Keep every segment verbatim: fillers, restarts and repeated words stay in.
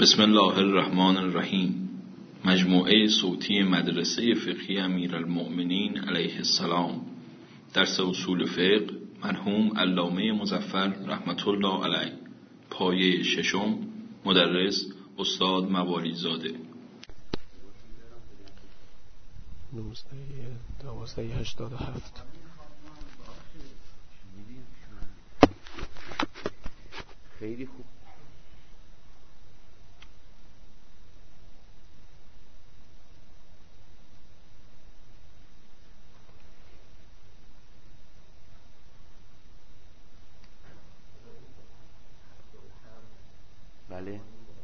بسم الله الرحمن الرحیم. مجموعه صوتی مدرسه فقهی امیرالمؤمنین علیه السلام، درس اصول فقه، مرحوم علامه مظفر رحمت الله علیه، پایه ششم، مدرس استاد موالی زاده. دوازده هشتاد و هفت. خیلی خوب. بله.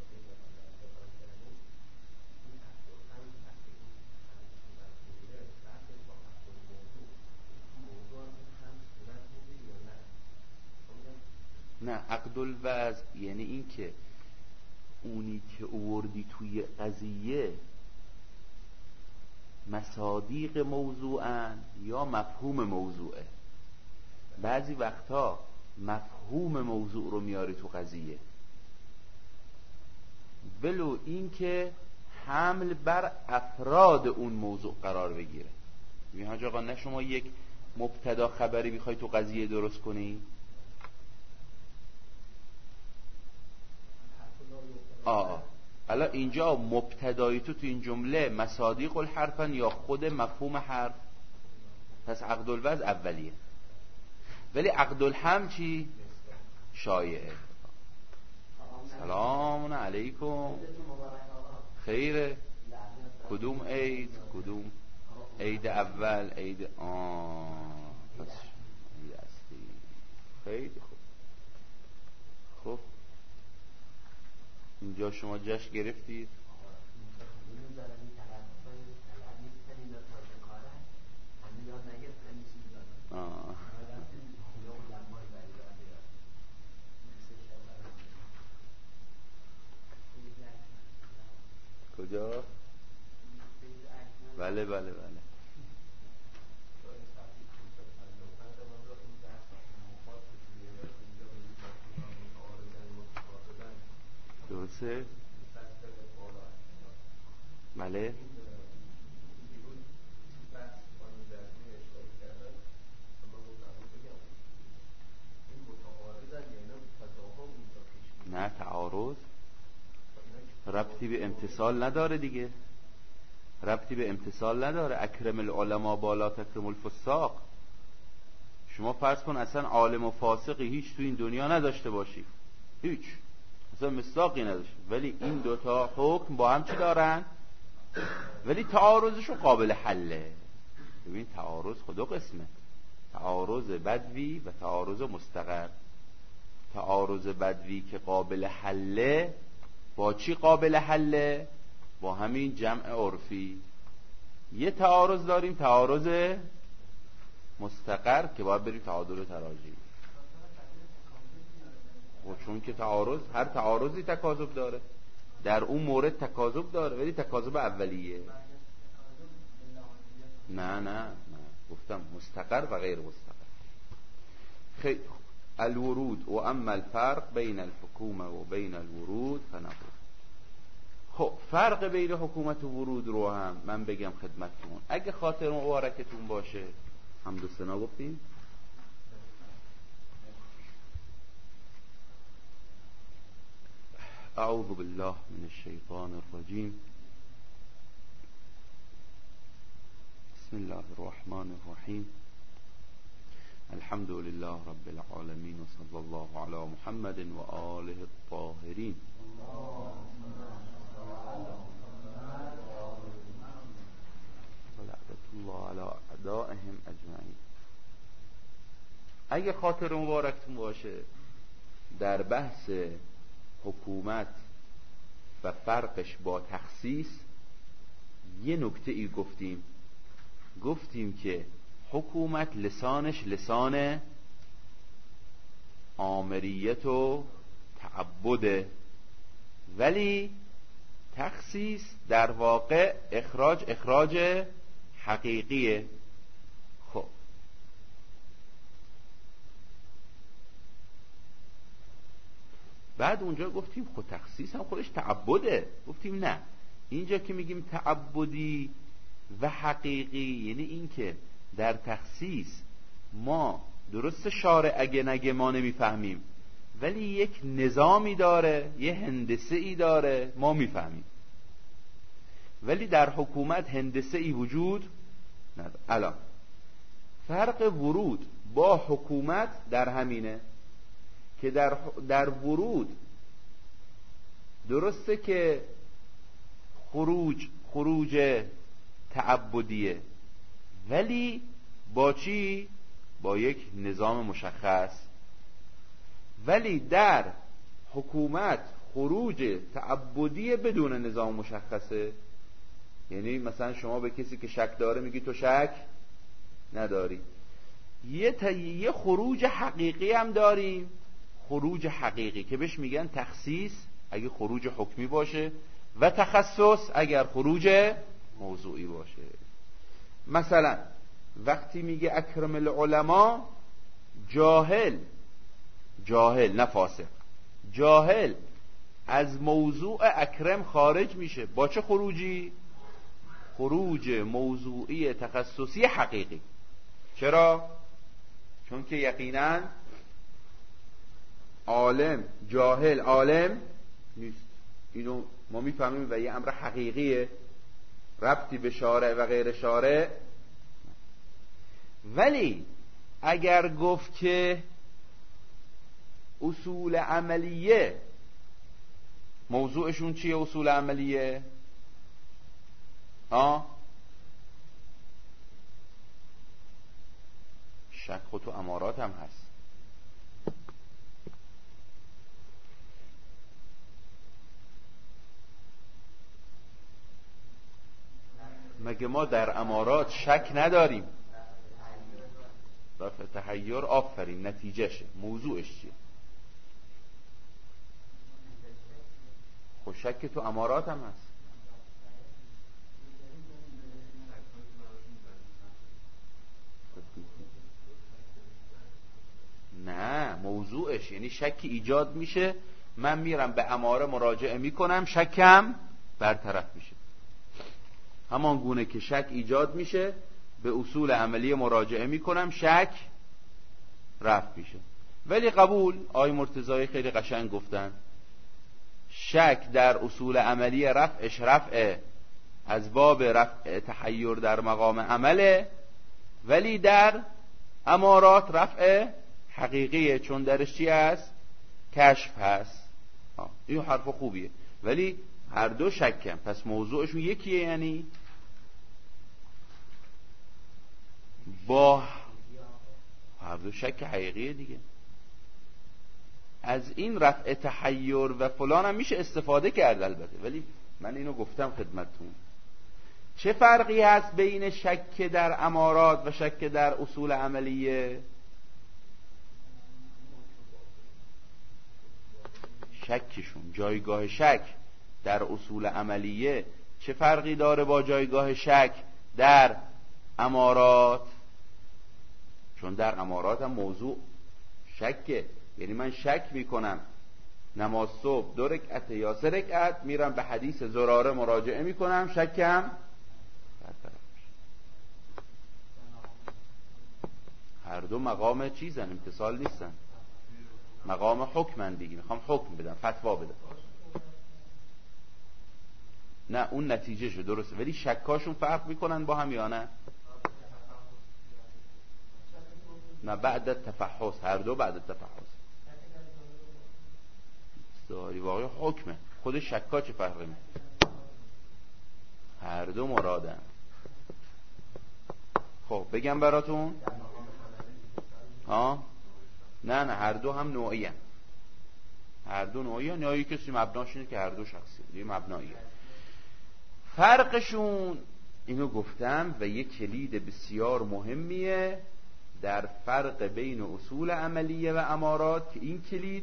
نه، عقد الوضع یعنی این که اونی که اووردی توی قضیه مصادیق موضوعن یا مفهوم موضوعه. بعضی وقتا مفهوم موضوع رو میاری تو قضیه، ولو این که حمل بر افراد اون موضوع قرار بگیره. ببین حاج آقا، نه شما یک مبتدا خبری میخوای تو قضیه درست کنی؟ آه حالا اینجا مبتدای تو تو این جمله مصادیق الحرفن یا خود مفهوم حرف؟ پس عقد الوضع اولیه، ولی عقد الحمل چی؟ شایعه. سلام علیکم. خیره؟ کدوم عید؟ کدوم عید اول؟ عید آه پس عید اصلی. خیلی خوب. خب اینجا شما جشن گرفتید؟ آه. کجا؟ بله بله بله. درسته؟ بله. نه، تعارض ربطی به امتصال نداره دیگه، ربطی به امتصال نداره. اکرم العلماء بالا تکرم الفساق. شما فرض کن اصلا عالم و فاسقی هیچ تو این دنیا نداشته باشی، هیچ، اصلا مصداقی نداشته، ولی این دوتا حکم با هم چی دارن؟ ولی تعارضشون قابل حله. ببین تعارض خدا قسمه، تعارض بدوی و تعارض مستقر. تعارض بدوی که قابل حله با چی قابل حله؟ با همین جمع عرفی. یه تعارض داریم، تعارض مستقر، که باید بریم تعادل تراجعی. و چون که تعارض، هر تعارضی تکاذب داره، در اون مورد تکاذب داره، ولی تکاذب اولیه. نه نه نه، گفتم مستقر و غیر مستقر. خیلی الورود و اما الفرق بین الحکومه و بین الورود فنقول. خب فرق بین حکومت و ورود رو هم من بگم خدمتتون، اگه خاطر مبارکتون باشه. حمد و ثنا گفتیم. اعوذ بالله من الشیطان الرجیم. بسم الله الرحمن الرحیم. الحمد لله رب العالمین و صلی الله علی محمد و آله الطاهرین. الله علی اعدائهم اجمعین. اگه خاطر مبارکتون باشه، در بحث حکومت و فرقش با تخصیص یه نکته ای گفتیم. گفتیم که حکومت لسانش لسان آمریت و تعبده، ولی تخصیص در واقع اخراج اخراج حقیقیه. خب بعد اونجا گفتیم خود تخصیص هم خودش تعبده. گفتیم نه، اینجا که میگیم تعبدی و حقیقی یعنی این که در تخصیص ما درست شارع اگه نگه ما نمیفهمیم، ولی یک نظامی داره، یه هندسه ای داره، ما میفهمیم. ولی در حکومت هندسه ای وجود نداره. الان فرق ورود با حکومت در همینه که در, در ورود درسته که خروج خروج تعبدیه، ولی با چی؟ با یک نظام مشخص. ولی در حکومت خروج تعبدی بدون نظام مشخصه. یعنی مثلا شما به کسی که شک داره میگی تو شک نداری. یه, ت... یه خروج حقیقی هم داریم، خروج حقیقی که بهش میگن تخصیص اگه خروج حکمی باشه و تخصص اگر خروج موضوعی باشه. مثلا وقتی میگه اکرم العلماء، جاهل جاهل نه فاسق، جاهل از موضوع اکرم خارج میشه. با چه خروجی؟ خروج موضوعی تخصصی حقیقی. چرا؟ چون که یقینا عالم جاهل عالم نیست. اینو ما میفهمیم و یه امر حقیقیه، ربطی به شارع و غیر شارع. ولی اگر گفت که اصول عملیه، موضوعشون چیه اصول عملیه؟ آه شک و تو امارات هم هست. مگه ما در امارات شک نداریم؟ رفع تحیر آفرین، نتیجهشه، موضوعش چیه؟ خب شک تو امارات هم هست. نه، موضوعش یعنی شکی ایجاد میشه، من میرم به اماره مراجعه میکنم، شکم برطرف میشه. همان گونه که شک ایجاد میشه به اصول عملی مراجعه میکنم، شک رفع میشه. ولی قبول، آقای مرتضایی خیلی قشنگ گفتن، شک در اصول عملی رفعش رفع از باب رفع تحیر در مقام عمله، ولی در امارات رفع حقیقیه، چون درش چی هست؟ کشف هست. این حرف خوبیه، ولی هر دو شکم، پس موضوعشون یکیه. یعنی با هر دو شک حقیقیه دیگه. از این رفع تحیر و فلان هم میشه استفاده کرد البته، ولی من اینو گفتم خدمتتون. چه فرقی هست بین شک در امارات و شک در اصول عملیه؟ شکشون، جایگاه شک در اصول عملیه چه فرقی داره با جایگاه شک در امارات؟ چون در امارات هم موضوع شکه. یعنی من شک میکنم نماز صبح دو رکعت یا سه رکعت، میرم به حدیث زراره مراجعه میکنم، شکم برطرف میشه. هر دو مقام چیزن، امتصال نیستن، مقام حکمن دیگه. میخوام حکم بدم، فتوا بدم. نه اون نتیجه شو درسته، ولی شکاشون فرق میکنن با هم یا نه؟ نه بعد تفحص، هر دو بعد تفحص داری واقعی حکمه. خود شکا چه فرقی میکنه؟ هر دو مرادن. خب بگم براتون؟ ها نه نه هر دو هم نوعی هم. هر دو نوعی هم. نوعی کسی مبناش اینه که هر دو شخصی یه مبناییه. فرقشون اینو گفتم و یک کلید بسیار مهمیه در فرق بین اصول عملیه و امارات، که این کلید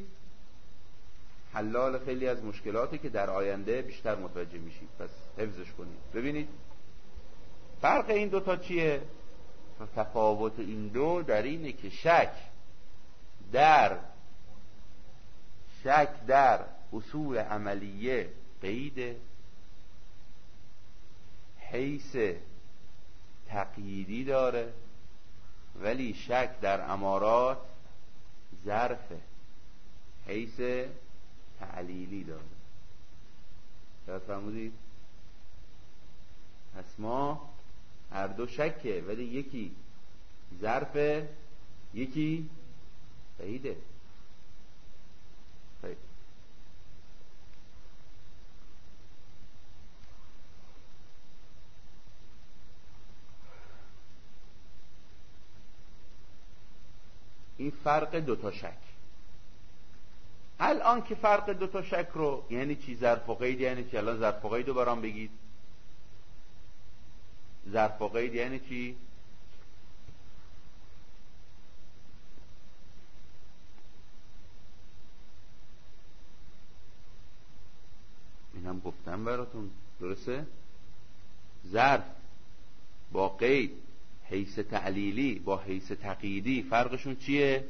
حلال خیلی از مشکلاتی که در آینده بیشتر متوجه میشید، پس حفظش کنید. ببینید فرق این دوتا چیه؟ تفاوت این دو در اینه که شک در شک در اصول عملیه قیده، حیث تقییدی داره، ولی شک در امارات ظرفه، حیث تعلیلی داره. یاد فرمودید؟ پس ما هر دو شکه، ولی یکی ظرفه یکی قیده. خیلی این فرق دوتا شک. الان که فرق دوتا شک رو یعنی چی؟ ظرف و قید یعنی چی؟ الان ظرف و قید رو برام بگید. ظرف و قید یعنی چی؟ اینم گفتم براتون، درسته؟ ظرف با قید حیث تعلیلی با حیث تقییدی فرقشون چیه؟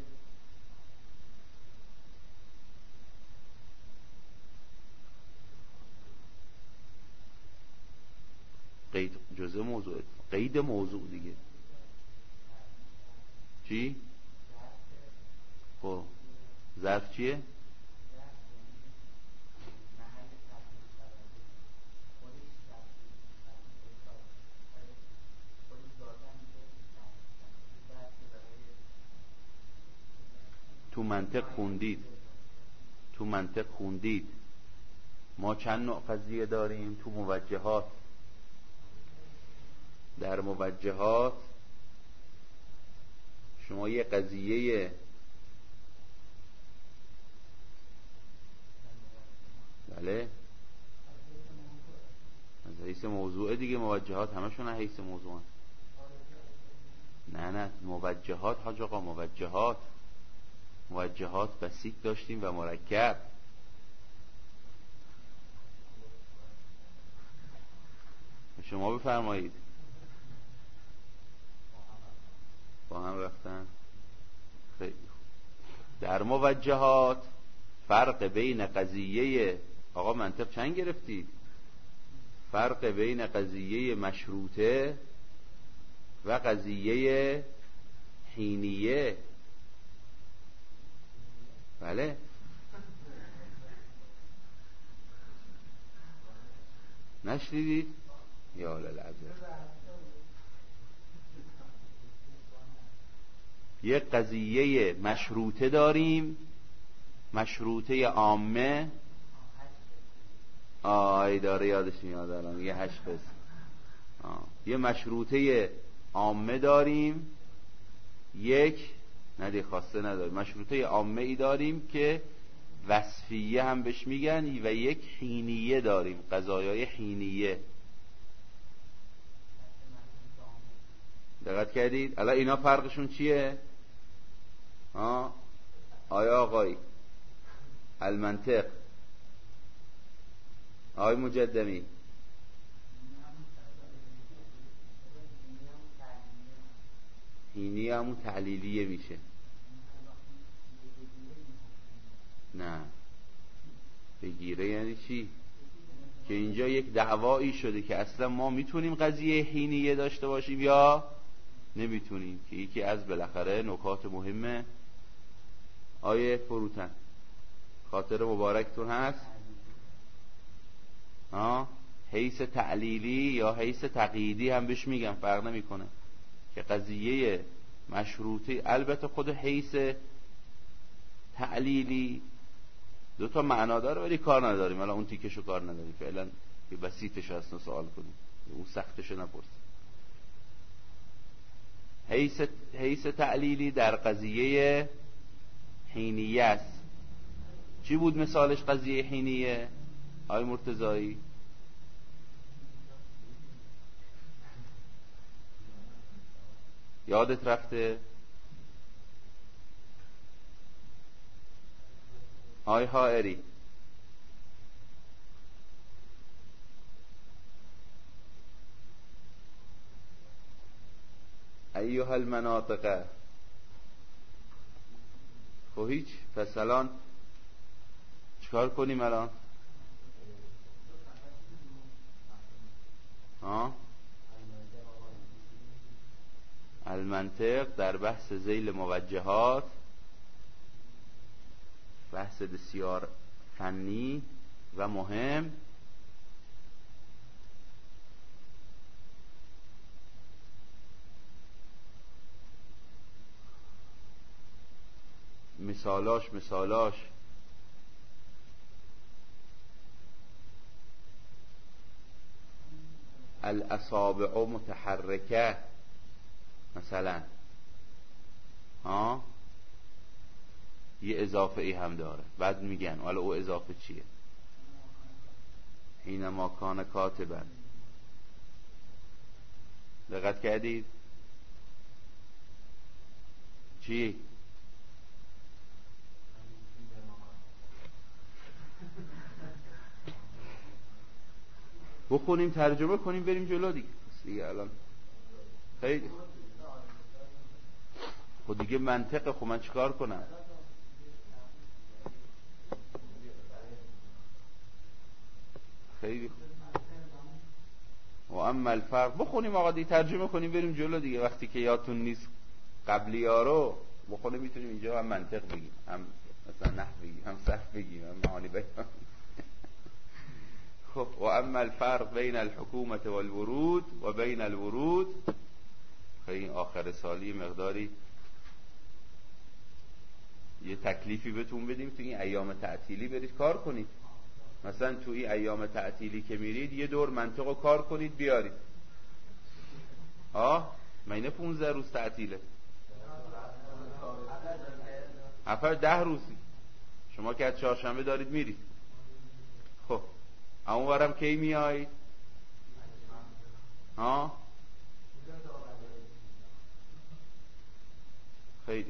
قید جزء موضوع، قید موضوع دیگه. چی؟ خب ظرف چیه؟ تو منطق خوندید تو منطق خوندید ما چند نوع قضیه داریم تو موجهات. در موجهات شما یه قضیه بله از حیث موضوع دیگه، موجهات همشون از حیث موضوع. نه نه موجهات حاج آقا، موجهات موجهات بسیط داشتیم و مرکب. شما بفرمایید. با هم رفتن. خیلی خوب. در موجهات فرق بین قضیه، آقا منطق چند گرفتید؟ فرق بین قضیه مشروطه و قضیه حینیه. بله نشنیدید؟ یا للعجب. یک قضیه مشروطه داریم، مشروطه عامه. آی داره یادش میاد الان یه هشت قسم. یه مشروطه عامه داریم، یک ندی خواسته نداریم. مشروطه عامه ای داریم که وصفیه هم بهش میگن، و یک حینیه داریم، قضایای حینیه. دقت کردید؟ الان اینا فرقشون چیه؟ ها آیا آقای المنطق، آقای مجدمی، حینیه همون تعلیلیه میشه. نه بگیره یعنی چی؟ که اینجا یک دعوایی شده که اصلا ما میتونیم قضیه حینیه داشته باشیم یا نمیتونیم، که یکی از بالاخره نکات مهمه. آیه فروتن خاطر مبارکتون هست؟ ها حیث تعلیلی یا حیث تقییدی هم بهش میگم، فرق نمیکنه. که قضیه مشروطه، البته خود حیث تعلیلی دو تا معنا داره ولی کار نداریم، الان اون تیکشو کار نداریم فعلا، که بسیطش هست سوال کنیم، اون سختشو نپرسیم. حیث حیث تعلیلی در قضیه حینیه است. چی بود مثالش قضیه حینیه آقای مرتضایی؟ یادت رفته؟ آقای حائری ایها المناطق. خب هیچ، پس الان چیکار کنیم الان؟ ها؟ المنطق در بحث ذیل موجهات، بحث بسیار فنی و مهم. مثالاش مثالاش الاصابع متحرکه مثلا، ها، یه اضافه ای هم داره. بعد میگن حالا او اضافه چیه؟ حینما کان کاتبا. دقت کردید؟ چی؟ بخونیم ترجمه کنیم بریم جلو دیگه. دیگه الان خیلی خود دیگه منطقه. خب من چیکار کنم؟ خیلی و اما الفرق بخونیم آقا دیگه، ترجمه کنیم بریم جلو دیگه. وقتی که یادتون نیست قبلی ها رو بخونیم میتونیم اینجا هم منطق بگیم، هم مثلا نحو بگیم، هم صرف بگیم، هم معانی بگیم. خب و اما الفرق بین الحکومت والورود و بین الورود، خیلی آخر سالی مقداری یه تکلیفی بهتون بدیم تو این ایام تعطیلی برید کار کنید. مثلا تو این ایام تعطیلی که میرید یه دور منطق رو کار کنید بیارید. ها مینه پونزده روز تعطیله، هفت ده روزی. شما که از چهارشنبه دارید میرید. خب اون ورم کی میایید؟ ها خیلی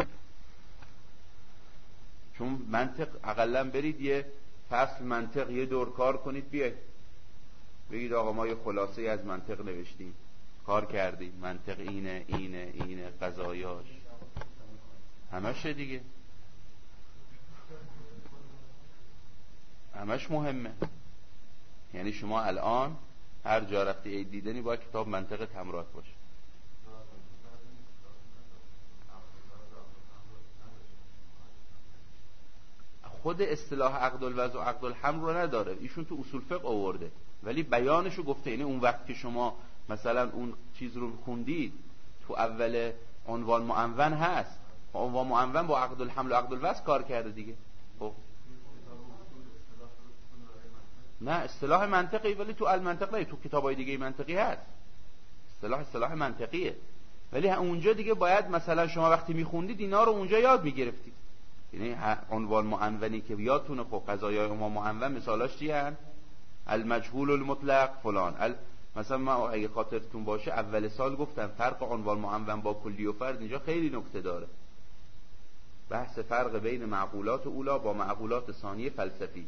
چون منطق اقلا برید یه فصل منطق یه دور کار کنید بیایید بگید آقا ما یه خلاصه از منطق نوشتیم، کار کردیم، منطق اینه اینه اینه قضایاش همش دیگه، همش مهمه. یعنی شما الان هر جا رفتی ای دیدنی باید کتاب منطق تمرات باشه. خود اصطلاح عقد الوضع و عقد الحمل رو نداره، ایشون تو اصول فقه آورده ولی بیانشو گفته. یعنی اون وقت که شما مثلا اون چیز رو خوندید تو اول عنوان معنون هست، عنوان معنون با عقد الحمل و عقد الوضع کار کرده دیگه. خب نه اصطلاح منطقی ولی تو المنطق نه، تو کتابای دیگه منطقی هست. اصطلاح اصطلاح منطقیه ولی اونجا دیگه باید مثلا شما وقتی میخوندید اینا رو اونجا یاد میگرفتید. یعنی عنوان معنونی که یادتونه. خب قضایای عنوان معنون مثالاش چی هست؟ المجهول المطلق فلان ال... مثلا ما اگه خاطرتون باشه اول سال گفتم فرق عنوان معنون با کلی و فرد اینجا خیلی نکته داره. بحث فرق بین معقولات اولا با معقولات ثانیه فلسفی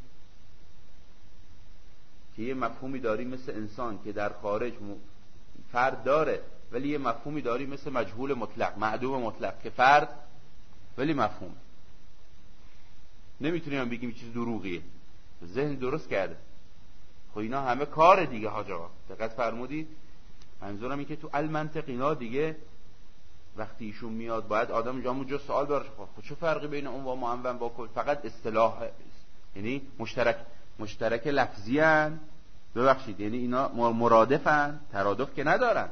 که یه مفهومی داری مثل انسان که در خارج فرد داره ولی یه مفهومی داری مثل مجهول مطلق، معدوم مطلق که فرد ولی مفهوم. نمیتونیم بگیم چیز دروغیه، ذهن درست کرده. خب اینا همه کار دیگه حاج آقا، دقت فرمودید؟ منظورم این که تو المنطق اینا دیگه وقتی ایشون میاد باید آدم جا اونجا سوال براش خب چه فرقی بین اون و معنون با کل؟ فقط اصطلاح، یعنی مشترک مشترک لفظی ان، ببخشید یعنی اینا مرادفن، ترادف که ندارن.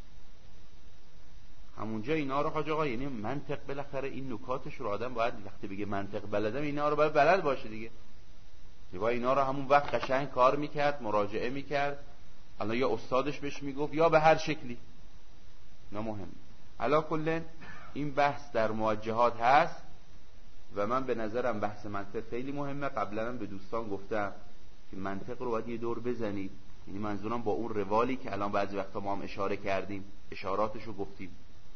همونجا اینا رو حاج آقا، یعنی منطق بالاخره این نکاتش رو آدم باید وقتی بگه منطق بلدم اینا رو باید بلد باشه دیگه. دیگه اینا رو همون وقت قشنگ کار میکرد، مراجعه میکرد، الان یا استادش بهش میگفت یا به هر شکلی. نه مهم. علا کلن این بحث در موجهات هست و من به نظرم بحث منطق خیلی مهمه. قبلا هم به دوستان گفتم که منطق رو باید یه دور بزنید. یعنی منظورم با اون روالی که الان بعضی وقتا ما هم اشاره کردیم، اشاراتش رو گفتیم.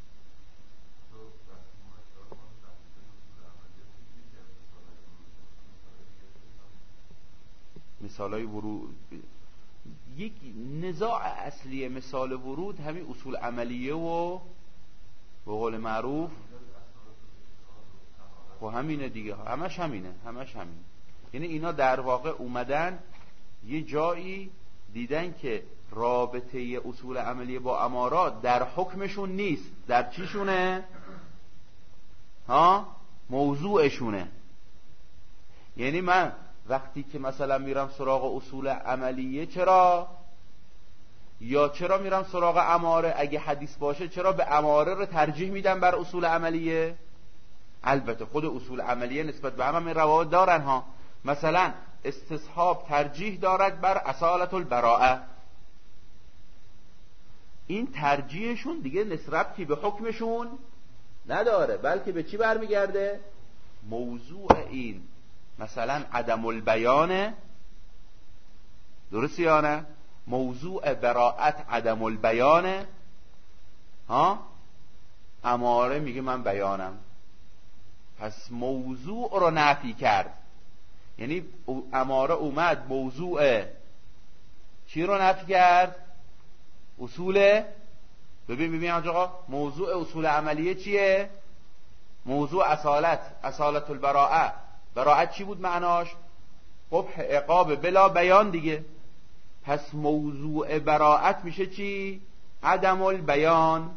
مثالای ورود، یک نزاع اصلی مثال ورود همین اصول عملیه و به قول معروف و همینه دیگه، همش همینه همش همینه یعنی اینا در واقع اومدن یه جایی دیدن که رابطه اصول عملی با امارات در حکمشون نیست، در چیشونه؟ ها؟ موضوعشونه. یعنی من وقتی که مثلا میرم سراغ اصول عملیه، چرا؟ یا چرا میرم سراغ اماره؟ اگه حدیث باشه چرا به اماره رو ترجیح میدم بر اصول عملیه؟ البته خود اصول عملیه نسبت به همه روابط دارن ها. مثلا استصحاب ترجیح دارد بر اصالت البراءه. این ترجیحشون دیگه نسبتی به حکمشون نداره، بلکه به چی برمیگرده؟ موضوع این مثلا عدم البیانه، درست یا نه؟ موضوع براءت عدم البیانه ها، اماره میگه من بیانم، پس موضوع رو نفی کرد. یعنی اماره اومد موضوع چی رو نفی کرد؟ اصول. ببین ببین آقا، موضوع اصول عملیه چیه؟ موضوع اصالت، اصالت البراءه. براءت چی بود معناش؟ قبح عقاب بلا بیان دیگه. پس موضوع براءت میشه چی؟ عدم البیان.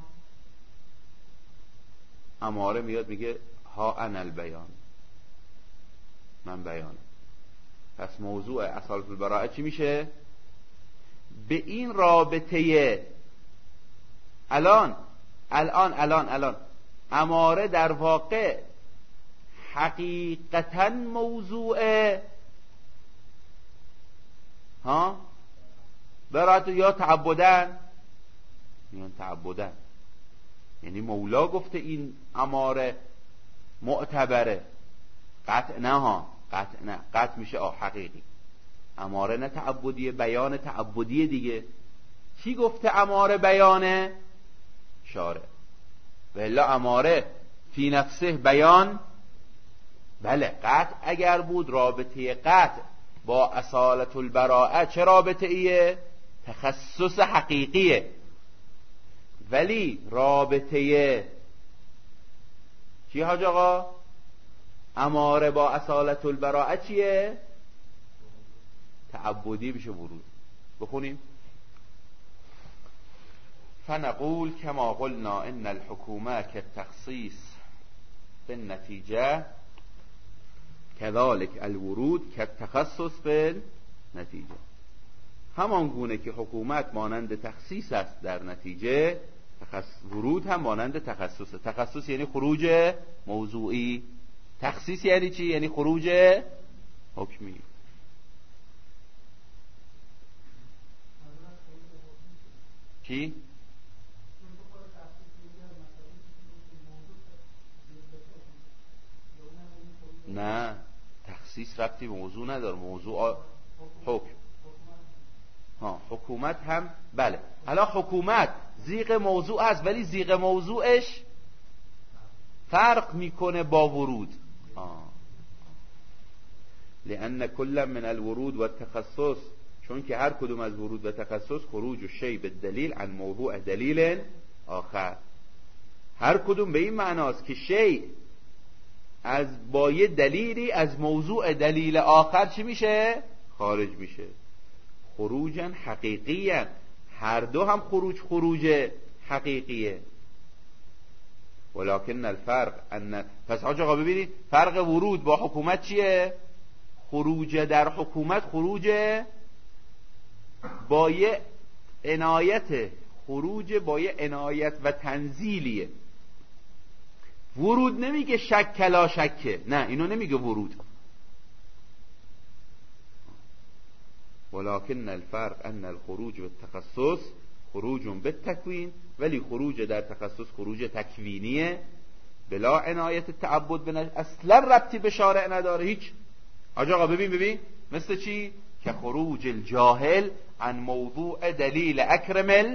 اماره میاد میگه ها انا البیان، من بیانم. پس موضوع اصالت البراءه چی میشه؟ به این رابطه الان الان الان الان اماره در واقع حقیقتا موضوع ها برات یا تعبدن، میان تعبدن، یعنی مولا گفته این اماره معتبره، قطع نه ها، قطع نه، قطع میشه آه حقیقی. اماره نه تعبدیه، بیان تعبدیه دیگه. کی گفته اماره بیانه؟ شارع. و الا اماره فی نفسه بیان؟ بله. قطع اگر بود، رابطه قطع با اصالت البراءه چه رابطه ایه؟ تخصص حقیقیه. ولی رابطه چی حاج آقا؟ اماره با اصالت البراءه چیه؟ تعبدی بشه ورود. بخونیم. فنقول كما قلنا ان الحكومه كالتخصيص في النتيجه كذلك الورود كالتخصص في النتيجه. همان گونه که حکومت مانند تخصیص است در نتیجه، ورود هم مانند تخصص. تخصص یعنی خروج موضوعی، تخصیص یعنی چی؟ یعنی خروج حکمی. چی؟ نه، تخصیص ربطی به موضوع نداره. موضوع حکم. ها حکومت هم بله. حالا حکومت زیغ موضوع هست، ولی زیغ موضوعش فرق میکنه با ورود. آه. لأن كل من الورود و التخصص، چون که هر کدوم از ورود و تخصص خروج الشیء بالدلیل عن موضوع دلیل آخر. هر کدوم به این معناست که شیء از با یه دلیلی از موضوع دلیل آخر چی میشه؟ خارج میشه. خروجا حقیقیه. هر دو هم خروج خروج حقیقیه. ولكن الفرق ان، پس آقا ببینید فرق ورود با حکومت چیه؟ خروج در حکومت خروج با یه عنایت، خروج با یه عنایت و تنزیلیه. ورود نمیگه شک لا شکه، نه اینو نمیگه ورود. ولكن الفرق ان الخروج بالتخصص خروج بالتکوین، ولی خروج در تخصص خروج تکوینیه بلا عنایت تعبد بنش، اصلا ربطی به شارع نداره هیچ. آقا ببین ببین مثل چی؟ که خروج الجاهل عن موضوع دلیل اکرمل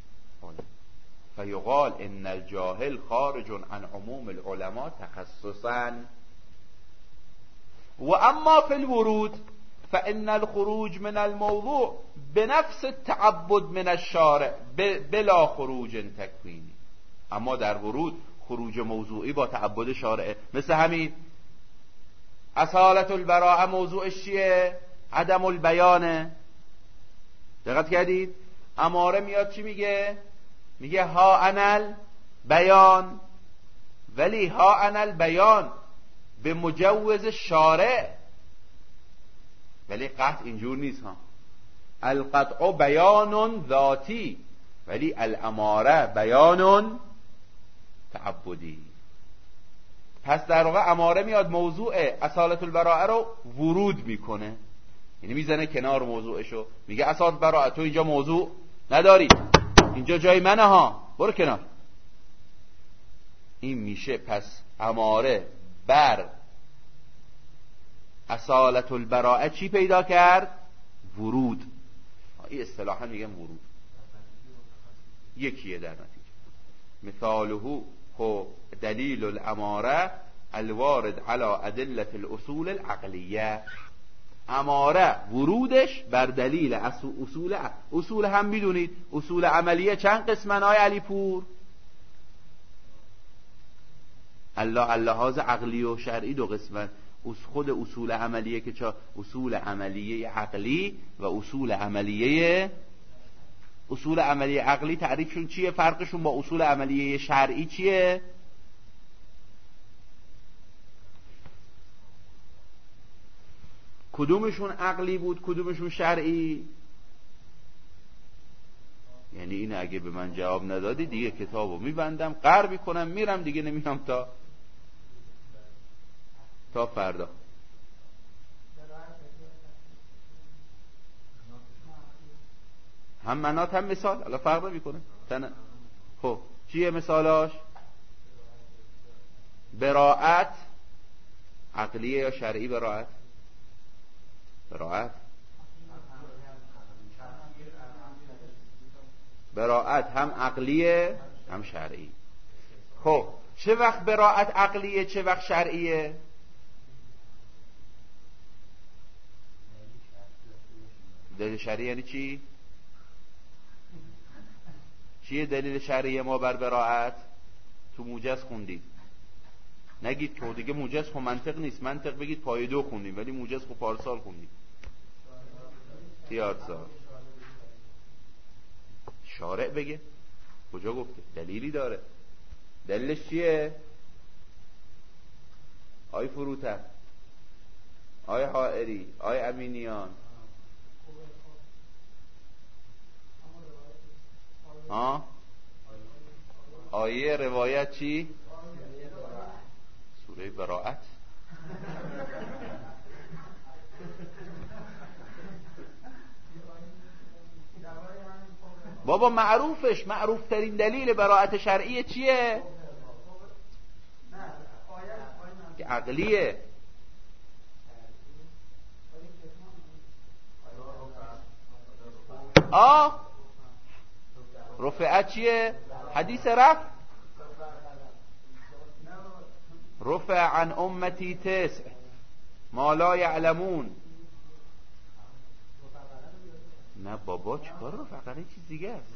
فیقال ان الجاهل خارج عن عموم العلماء تخصصا. و اما فی الورود فان الخروج من الموضوع بنفس التعبد من الشارع بلا خروج تکوینی. اما در ورود خروج موضوعی با تعبد شارع، مثل همین اصالت البراءه موضوعش چیه؟ عدم البیانه. دقت کردید؟ اماره میاد چی میگه؟ میگه ها انل بیان، ولی ها انل بیان به مجوز شارع، ولی قطع اینجور نیست ها. القطع بیان ذاتی، ولی الاماره بیان تعبدی. پس در واقع اماره میاد موضوع اصالت البراءه رو ورود میکنه، یعنی میزنه کنار موضوعشو، میگه اصالت البراءه تو اینجا موضوع نداری، اینجا جای منه ها، برو کنار. این میشه پس اماره بر اصالت البراءه چی پیدا کرد؟ ورود. این اصطلاحا میگم ورود یکیه در نتیجه. مثاله خو دلیل الاماره الوارد على ادله الاصول العقلیه. اماره ورودش بر دلیل اصول اصول هم میدونید اصول عملیه چند قسمن های علی پور؟ الله اللحاظ عقلی و شرعی دو قسمن. خود اصول عملیه که چه اصول عملیه عقلی و اصول عملیه اصول عملیه عقلی تعریفشون چیه؟ فرقشون با اصول عملیه شرعی چیه؟ کدومشون عقلی بود کدومشون شرعی؟ یعنی این اگه به من جواب ندادی دیگه کتابو میبندم قهر میکنم میرم دیگه، نمیام تا تا فردا. هم منات هم مثال، الان فرق میکنه. تن... خب چیه مثالاش؟ براءت عقلیه یا شرعی؟ براءت براءت براءت هم عقلیه هم شرعی. خب چه وقت براءت عقلیه چه وقت شرعیه؟ دلیل شرعی یعنی چی؟ چیه دلیل شرعی ما بر براءت؟ تو موجز خوندید، نگید که دیگه موجز خب منطق نیست، منطق بگید پای دو خوندیم ولی موجز خب پارسال خوندیم. تیار سال شارع بگه کجا گفته؟ دلیلی داره. دلیلش چیه؟ آی فروتر، آی حائری، آی امینیان، ها؟ آیه روایت چی؟ سوره براءت. بابا معروفش معروف ترین دلیل براءت شرعی چیه؟ که عقلیه. آه رفعت چیه؟ حدیث رفع. رفع عن امتی تسع ما لا یعلمون. نه بابا چیکار رفع قلم چیز دیگه است.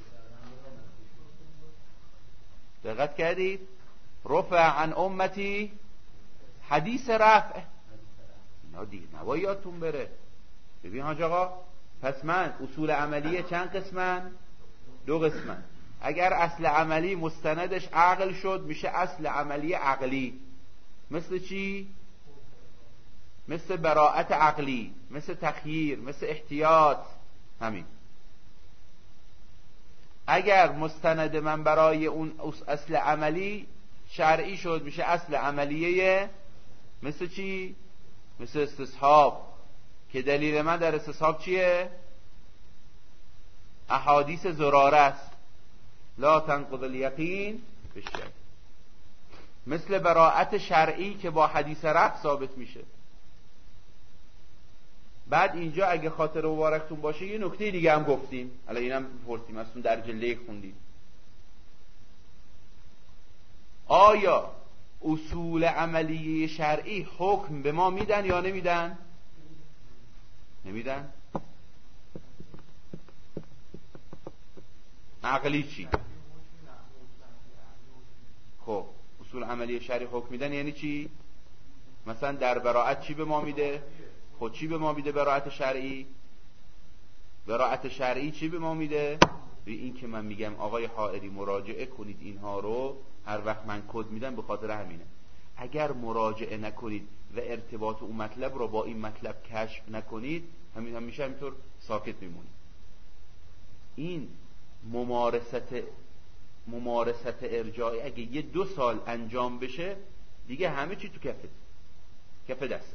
دقت کردید؟ رفع عن امتی حدیث رفع. نه دیگه نباید یادتون بره. ببین حاج آقا، پس من اصول عملیه چند قسمن؟ دو قسمن. اگر اصل عملی مستندش عقل شد میشه اصل عملی عقلی. مثل چی؟ مثل براءت عقلی، مثل تخییر، مثل احتیاط. همین. اگر مستند من برای اون اصل عملی شرعی شد میشه اصل عملیه. مثل چی؟ مثل استصحاب که دلیل من در استصحاب چیه؟ احادیث زراره است، لا تنقض الیقین بالشک. مثل براءت شرعی که با حدیث رفع ثابت میشه. بعد اینجا اگه خاطر مبارکتون باشه یه نکته دیگه هم گفتیم، الان اینم پرسیم ازتون در جلد خوندیم. آیا اصول عملی شرعی حکم به ما میدن یا نمیدن؟ نمیدن. عقلی چی؟ خب اصول عملی شرعی حکم میدن یعنی چی؟ مثلا در براءت چی به ما میده؟ خود چی به ما میده براءت شرعی؟ براءت شرعی چی به ما میده؟ به این که من میگم آقای حائری مراجعه کنید اینها رو، هر وقت من کد میدم به خاطر همینه. اگر مراجعه نکنید و ارتباط اون مطلب رو با این مطلب کشف نکنید، همین هم میشه همینطور ساکت میمونید. این ممارست ممارست ارجاعی اگه یه دو سال انجام بشه دیگه همه چی تو کفت کف دستت.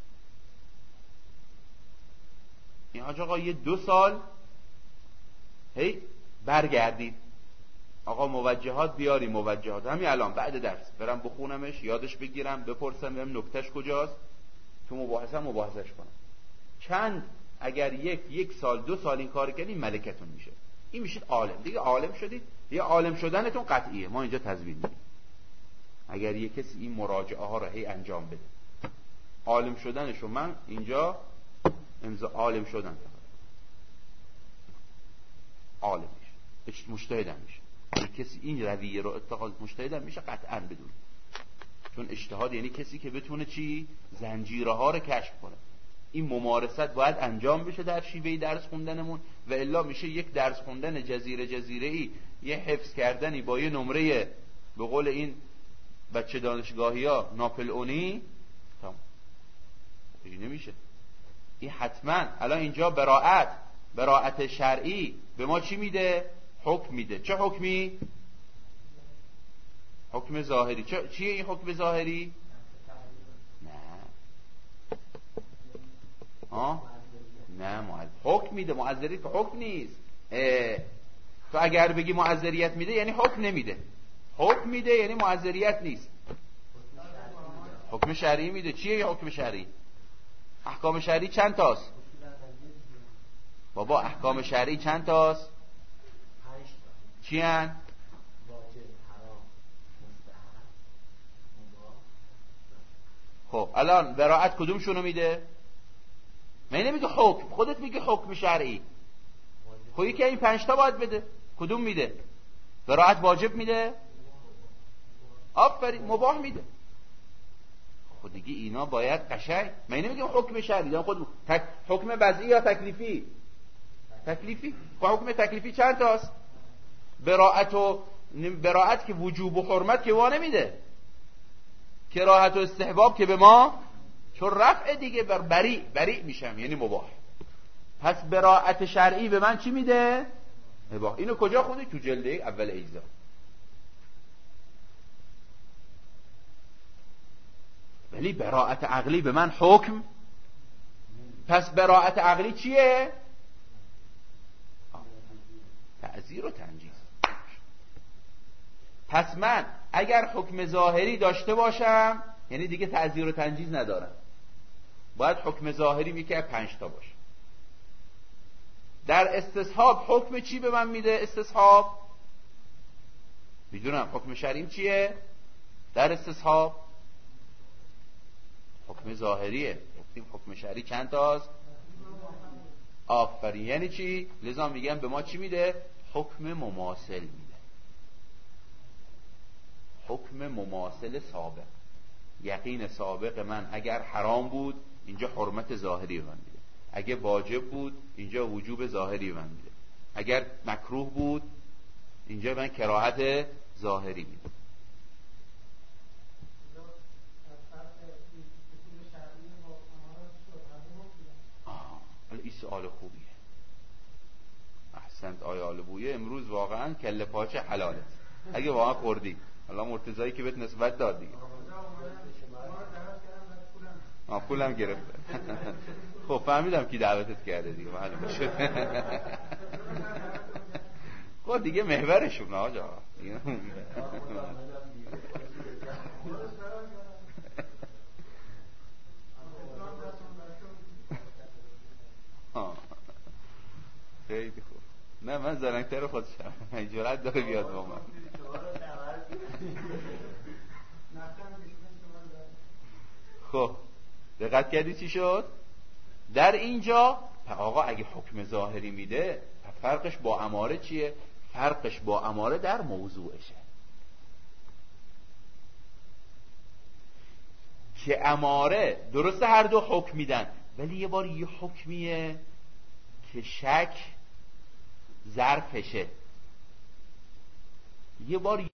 این حاج آقا یه دو سال هی برگردید آقا موجهات بیاری، موجهات همین الان بعد درس برم بخونمش، یادش بگیرم، بپرسم ببینم نکتهش کجاست، تو مباحثه مباحثش کنم. چند اگر یک یک سال دو سال این کار کردین ملکتون میشه. این میشه عالم. دیگه عالم شدید، دیگه عالم شدنتون قطعیه. ما اینجا تضمین میدیم اگر یک کسی این مراجعه ها رو هی انجام بده، عالم شدنشو من اینجا امضا عالم شدن عالم میشه، مجتهدم میشه. کسی این رویه رو اتخاذ مجتهدم میشه قطعا بدون، چون اجتهاد یعنی کسی که بتونه چی؟ زنجیره ها رو کشف کنه. این ممارست باید انجام بشه در شیوه درس خوندنمون، و الا میشه یک درس خوندن جزیره جزیره ای، یه حفظ کردنی با یه نمره به قول این بچه دانشگاهی ها ناپلئونی. تمام این نمیشه. این حتما الان اینجا براءت براءت شرعی به ما چی میده؟ حکم میده. چه حکمی؟ حکم ظاهری. چه چیه این حکم ظاهری؟ نه ها نه معذر حکم میده. معذریت که حکم نیست. تو اگر بگی معذریت میده یعنی حکم نمیده. حکم میده یعنی معذریت نیست. حکم شرعی میده. چیه یه حکم شرعی؟ احکام شرعی چند تاست؟ بابا احکام شرعی چند تاست؟ چی هن؟ خب الان براءت کدوم شونو میده؟ من نمیگه حکم، خودت میگه حکم شرعی. خب که این پنج تا باید بده. کدوم میده؟ براءت واجب میده؟ آفرین. مباح میده. خود دیگه اینا باید قشنگ. من نمیگم حکم شرعی، خود تک... حکم وضعی یا تکلیفی؟ تکلیفی. خب حکم تکلیفی چند تاست؟ براءت و براءت که وجوب و حرمت که وا نمیده، کراهت و استحباب که به ما، چون رفع دیگه بر بری بری میشم یعنی مباح. پس براءت شرعی به من چی میده؟ مباح. اینو کجا خوندی؟ تو جلد اول اجزا. ولی براءت عقلی به من حکم. پس براءت عقلی چیه؟ تعزیر و تنجیز. پس من اگر حکم ظاهری داشته باشم یعنی دیگه تعزیر و تنجیز ندارم، باید حکم ظاهری میگه پنج تا باشه. در استصحاب حکم چی به من میده؟ استصحاب میدونم حکم شرعی چیه در استصحاب؟ حکم ظاهریه. حکم شرعی چند تاست؟ آفرین. یعنی چی؟ لذا میگم به ما چی میده؟ حکم مماثل میده. حکم مماثل سابق. یقین سابق من اگر حرام بود اینجا حرمت ظاهری من میده، اگر واجب بود اینجا وجوب ظاهری من میده، اگر مکروه بود اینجا من کراهت ظاهری میده. این سوال خوبیه. احسنت آیا آلبویه. امروز واقعا کله پاچه حلاله اگه واقعا خوردی. حالا مرتضایی که بهت نسبت داد دیگه. آه پولم گرفت. خب فهمیدم کی دعوتت کرده دیگه معلومه شد. خب دیگه محورشون آجا. خیلی خوب. نه من زرنگتر خودشم. جرأت داره بیاد با من. خب دقت کردی چی شد؟ در اینجا آقا اگه حکم ظاهری میده فرقش با اماره چیه؟ فرقش با اماره در موضوعشه. که اماره درسته هر دو حکم میدن، ولی یه بار یه حکمیه که شک ظرفشه، یه بار